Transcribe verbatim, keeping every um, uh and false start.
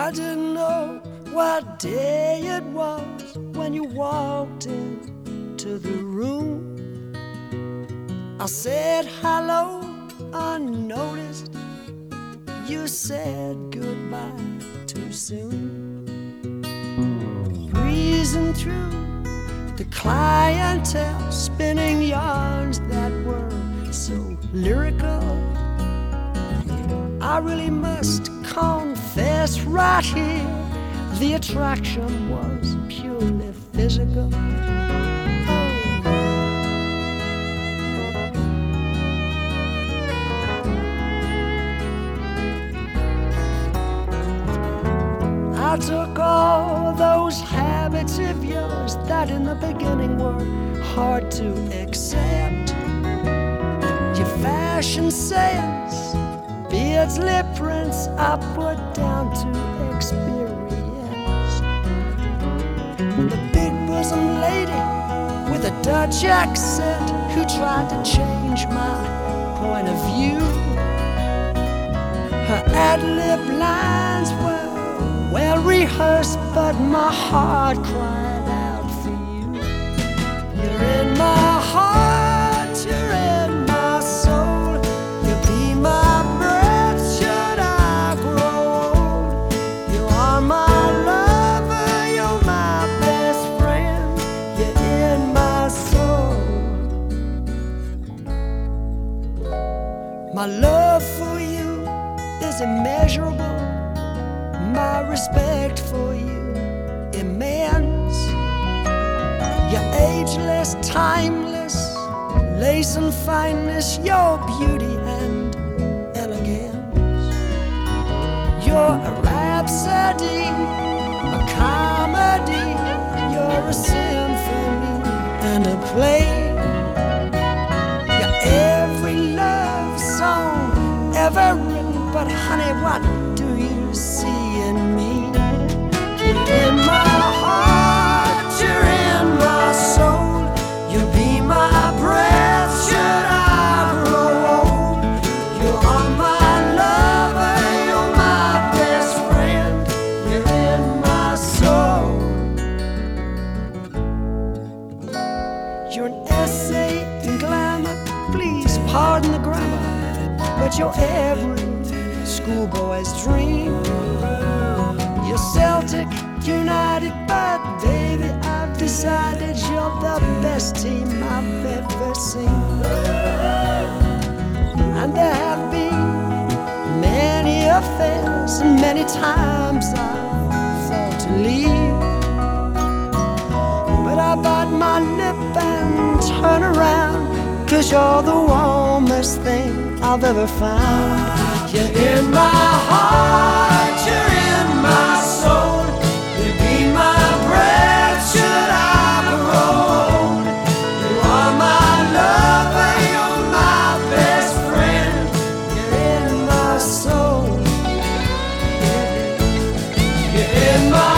I didn't know what day it was when you walked into the room. I said hello unnoticed. You said goodbye too soon. Breezing through the clientele, spinning yarns that were so lyrical. I really must confess right here, the attraction was purely physical. I took all those habits of yours that in the beginning were hard to accept. Your fashion sense, beards, lip prints, I put down to experience. The big bosom lady with a Dutch accent who tried to change my point of view. Her ad-lib lines were well rehearsed, but my heart cried out for you. You're in my heart, you're in my soul. You'll be my breath should I grow old. You are my lover, you're my best friend. You're in my soul. My love for you is immeasurable. My respect for you immense. You're ageless, timeless, lace and fineness, your beauty and elegance. You're a rhapsody, a comedy, you're a symphony and a play. You're every love song ever written, but honey, what do you see in me? You're in my heart, you're in my soul. You'll be my breath should I grow old. You are my lover, you're my best friend. You're in my soul. You're an essay in glamour, please pardon the grammar, but you're every schoolboy's dream. You're Celtic United, but baby, I've decided you're the best team I've ever seen. And there have been many affairs, and many times I've thought to leave, but I bite my lip and turn around, 'cause you're the warmest thing I've ever found. You're in my heart, you're in my soul. You'll be my breath should I grow old. You are my lover, you're my best friend. You're in my soul. You're in my